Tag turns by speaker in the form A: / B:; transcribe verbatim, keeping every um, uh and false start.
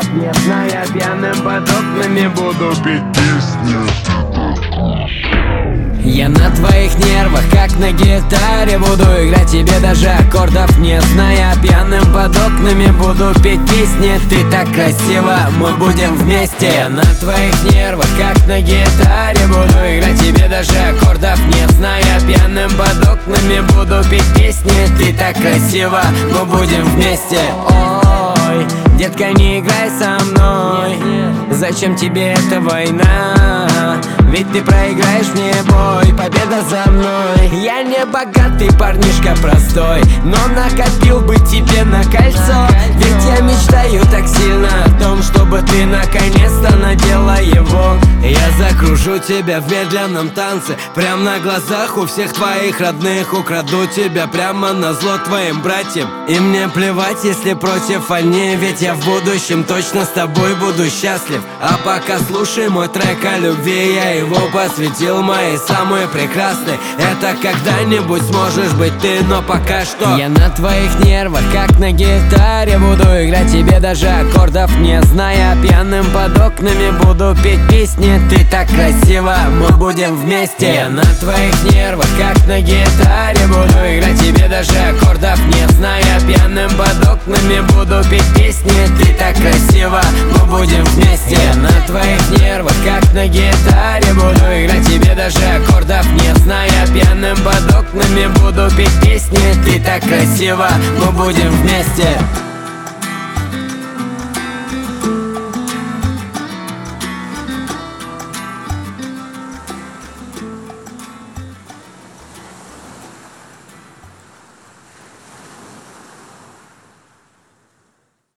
A: аккордов не зная, пьяным под окнами буду петь песни. Я на твоих нервах, как на гитаре, буду играть тебе даже аккордов не зная, пьяным под окнами буду петь песни. Ты так красива, мы будем вместе. Я на твоих нервах, как на гитаре, буду играть тебе даже аккордов не зная, пьяным под окнами буду петь песни. Ты так красива, мы будем вместе. Ой, детка, не играй со мной, зачем тебе эта война? Ведь ты проиграешь мне бой, победа за мной. Я не богатый парнишка простой, но накопил бы тебе на кольцо. Ведь я мечтаю так сильно о том, чтобы ты наконец-то надела его. Я закружу тебя в медленном танце, прям на глазах у всех твоих родных. Украду тебя прямо назло твоим братьям. И мне плевать, если против они, ведь я в будущем точно с тобой буду счастлив. А пока слушай мой трек о любви, я его посвятил моей самой прекрасной. Это когда-нибудь сможешь быть ты, но пока что я на твоих нервах, как на гитаре, буду играть тебе даже аккордов не зная, пьяным под окнами буду петь песни. Ты так красива, мы будем вместе. Я на твоих нервах, как на гитаре, буду играть тебе даже аккордов не зная, пьяным под окнами буду петь песни. Ты так красива, мы будем вместе. Я на твоих нервах, как на гитаре, буду играть тебе даже аккордов не зная, пьяным под окнами буду петь песни. Ты так красива, мы будем вместе.